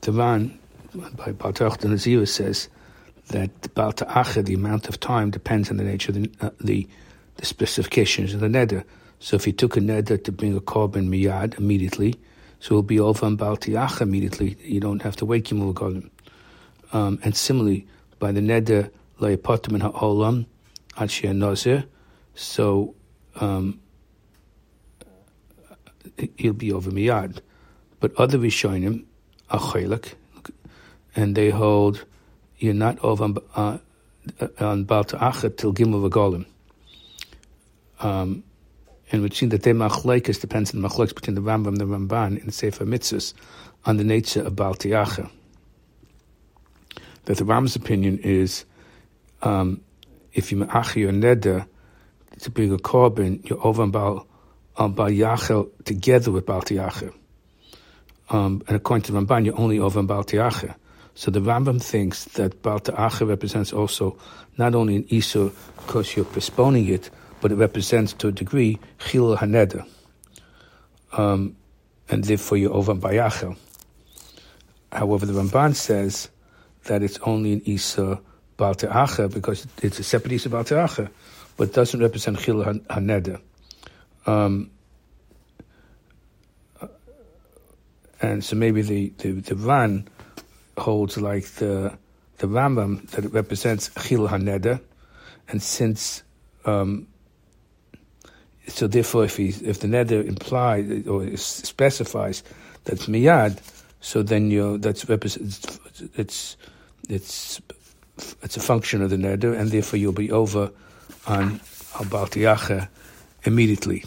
the Ran by Baal Ta'achad Nazir says that the Baal Ta'achad, the amount of time, depends on the nature of the specifications of the neder. So if he took a neder to bring a korban miyad immediately, so it'll be over on Baal Ta'achad immediately. You don't have to wait Yimul Golim. And similarly, by the neder lo yapotem min ha'olam ad she'eh nozer, so he'll be over miyad. But other Rishonim are chelek, and they hold you're not over on Baal Ta'achad till Gimel V'Golim. And we've seen that their machlekes depends on the machlekes between the Rambam and the Ramban in the Sefer Mitzvos on the nature of Baal Ta'achad. That the Rambam's opinion is if you ma'achir your neder to bring a korban, you're over on Baal Yachel together with Baal Ta'achad. And according to the Ramban, you're only over on Baal Ta'achad. So the Rambam thinks that Baal Ta'achad represents also not only an Isur because you're postponing it, but it represents to a degree Chilul HaNeder. And therefore you're over on Bayachel. However, the Ramban says that it's only an Isur Baal Ta'achad because it's a separate Isur Baal Ta'achad, but it doesn't represent Chilul HaNeder. And so maybe the Ran holds like the Rambam that it represents Chilul HaNeder, and since so therefore if the neder implies or specifies that's miyad, so then that's represents it's a function of the neder, and therefore you'll be over on Baal Ta'achad immediately.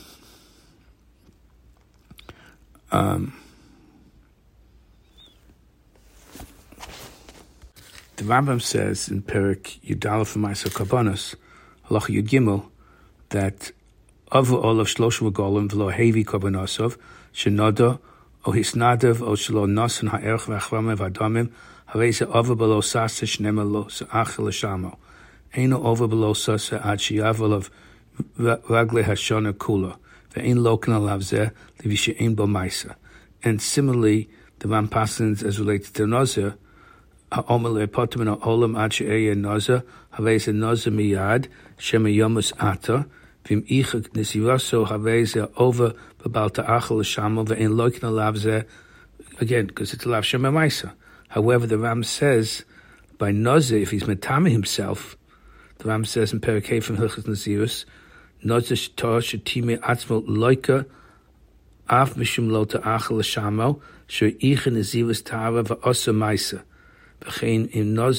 The Rambam says in Perek Yudalef Ma'aser Karbanos, Halacha Yud Gimel, that Avu Olav Shlosh Regolim V'lo Hevi Karbanosov Shenoda O Hisnadev O Shlo Nosan Ha'erch V'Achrame V'Adamim Hareze Avu B'lo Sasa Shnema Lo Sa'achel Shamo Eino Avu B'lo Sasa Ad Shiyav Olav Ragle Hashona Kula Ve'ein Loken Alav Zeh Levi She'ein Bo Maisa. And similarly, the Ram Pasans as related to Nozer, Ha'omer le'potem min ha'olam ad she'eya nozer, havei nozer miyad, shema yomus ata, v'im ichak nisiraso havei over b'bal ta'achal l'shamo, ve'en loikin alav zeh, again, because it's alav shema maisa. However, the Ram says, by nozer, if he's metame himself, the Ram says in Perek from Hilchos Nazirus, nozer sh'tor sh'time atzmo loika, af mishum lo ta'achal l'shamo, she'icha nazirus ta'ara v'osa maisa. So in those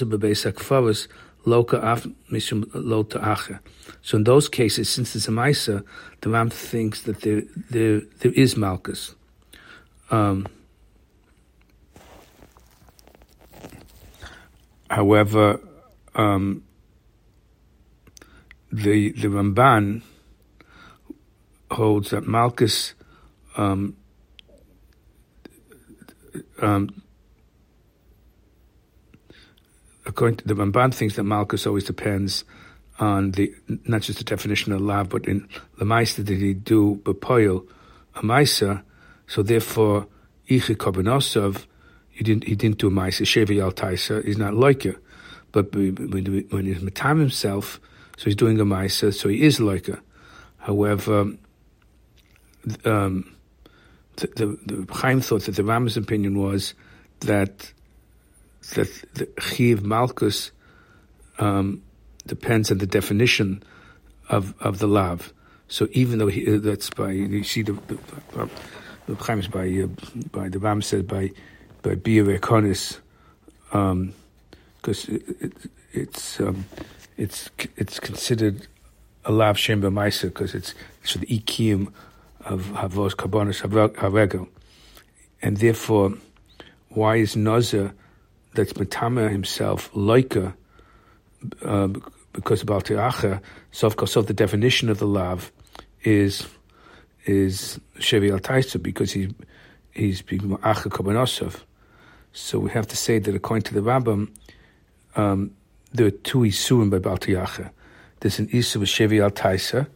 cases, since it's a Maisa, the Ram thinks that there is Malchus. However, the Ramban holds that Malchus according to the Ramban, thinks that Malchus always depends on not just the definition of lav, but in the Maisa did he do b'poil a Maisa, so therefore Ichi Korbanosov he didn't do a Maisa, Shevi Al Taisa, he's not like it. But when he's Matam himself, so he's doing a Maisa, so he is like it. However, the Chaim thought that the Rambam's opinion was that the Chiv Malchus depends on the definition of the lav. So even though that's by, you see the Chaim is by the Ram said by Bia Konis, because it's considered a lav shem b'maisa because it's for the ikiyum of havos karbonos haregel, and therefore why is Nozer that's Matama himself loika because of Baal Ta'achad, so of course the definition of the lav is Shevi Al Taisa because he's being Ma'acha Korbanosov. So we have to say that according to the Rambam, there are two Isurim by Baal Ta'achad. There's an Isur with Shevi Al Taisa,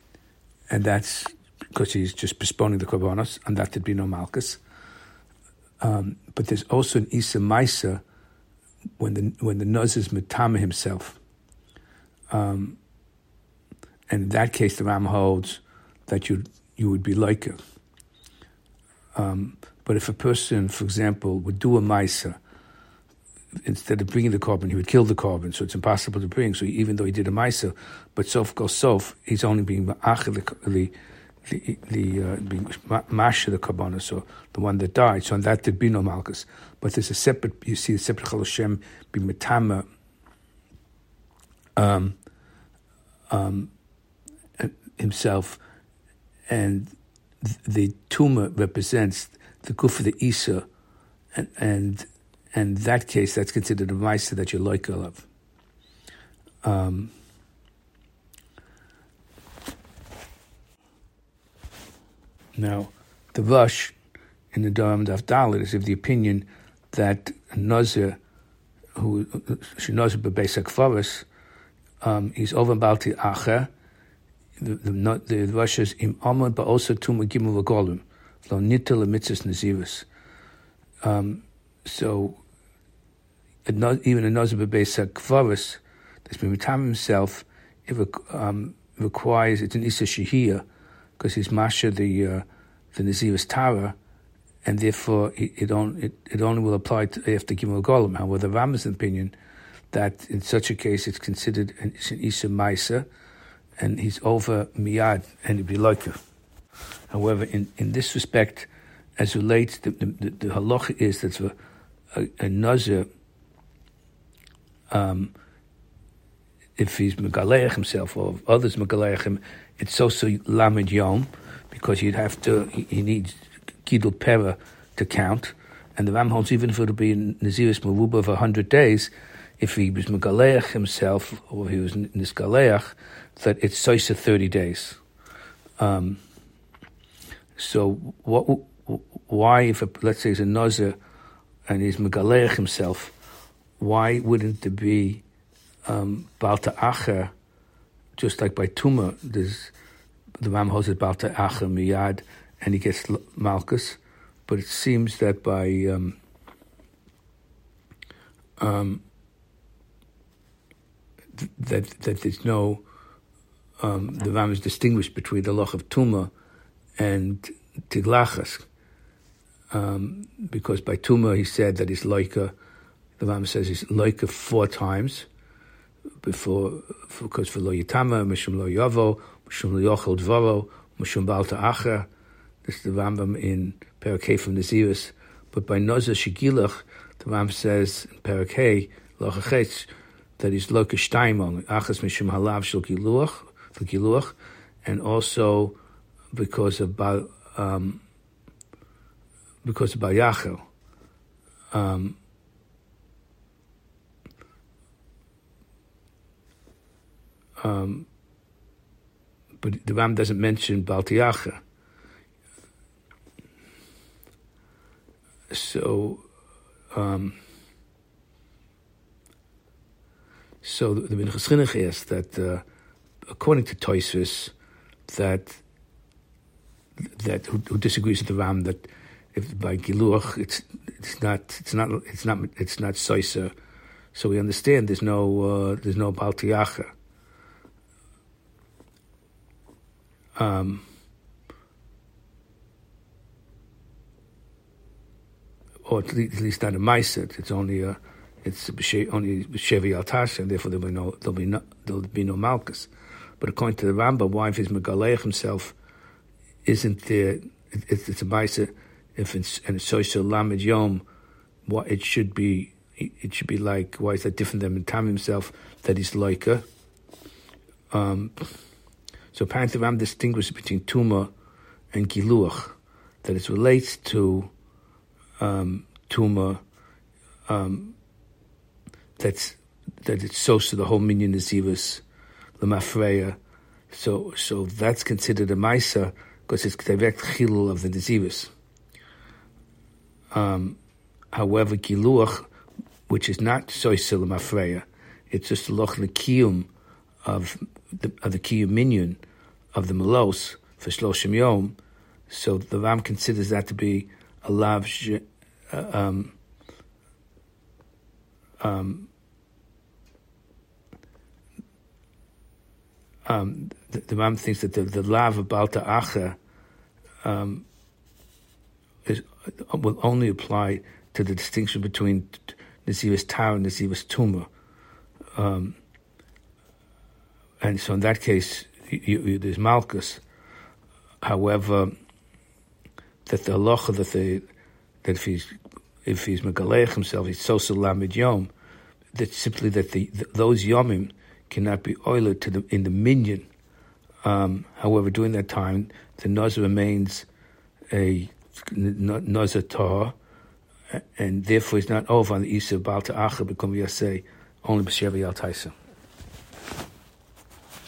and that's because he's just postponing the Korbanos, and that would be no Malchus. But there's also an Isa Maisa when the Nuz is Metama himself. And in that case, the Ram holds that you would be like her. But if a person, for example, would do a Maisa, instead of bringing the korban, he would kill the korban, so it's impossible to bring. So even though he did a Maisa, but sof goes sof, he's only being being masha the korban, so the one that died. So on that there'd be no malchus. But there's a separate, you see, a separate Chol Hashem be metama himself, and the tumor represents the guf of the Isa, and in that case, that's considered a Maisa that you're like of. Now, the Rush in the Dharam Daf Dalet is of the opinion that a Nazir who Nazir b'Beis HaKfaros, he's over Balti Acher. The Rush is im Amad ba'osa tuma gimel v'golim lo nitel emitzas nazirus. So even a Nazir b'Beis HaKfaros that's been retam himself, it requires, it's an Isa Shehiyah, because he's masha the Nazirus Tara, and therefore it only will apply to after Gimel Golem. However, the Rambam's opinion that in such a case it's considered it's an Isa Maisa, and he's over Miyad, and it'd be like her. However, in this respect, as relates, the halacha is that a Nazir, if he's Megaleach himself or others Megaleach him, it's also Lamed Yom, because he needs Gidul Pera to count. And the Ram holds, even if it would be Nazirus Meruba of 100 days, if he was Megaleach himself, or he was Nisgaleach, that it's Soisa 30 days. So why, if let's say he's a Nazir and he's Megaleach himself, why wouldn't there be Balta Acher, just like by Tumah, the Ram holds it Balta Acher Miyad, and he gets Malchus, but it seems that by that there's no the Ram is distinguished between the loch of Tumah and Tiglachas, because by Tumah he said that he's loika. The Ram says he's loika 4 times because for lo yitama, mishum lo yavo, mishum lo yochel dvoro, mishum balta acher. This is the Rambam in Perek Hey from Nazirus. But by Nazir Shigilach, the Ram says in Perek Hey, Lochachetz, that he's loka shtaimon, achas mishum halav shel giluach, for giluach, and also because of Yachel. But the Ram doesn't mention Baltiacha. So the Minchas Chinuch is that according to Tosfos, that who disagrees with the Ram, that if by Giluach it's not Soisa, so we understand there's no Baltiacha. Or at least not a Maiset. It's only only Shevi Altasha, and therefore there'll be no Malchus. But according to the Rambam, why if he's Megaleach himself isn't there? It's a Maiset. If it's Soisa Lamed Yom, what it should be like. Why is that different than Tam himself? That he's Loika. So apparently Ram distinguishes between Tumah and Giluach, that it relates to Tumah, that it's so the whole minyan Nazirus, Lemafreya. So that's considered a Maisa because it's direct chilul of the Nazirus. However, Giluach, which is not Soisa Lemafreya, it's just a loch lekiyum of the kiyum minyan of the Melos for Shloshim Yom. So the Ram considers that to be a lav the Ram thinks that the lav of Balta Acher will only apply to the distinction between Nesivas Tar and Nesivas Tuma. And so in that case, there's Malchus. However, that the halacha that if he's megalech himself, he's sosa lamid yom, that simply that those yomim cannot be oiled in the minyan. However, during that time, the nazir remains a nazir tar, and therefore he's not over on the Isa Balta Acher, become Yaseh, only b'Sheva Yal Taisa.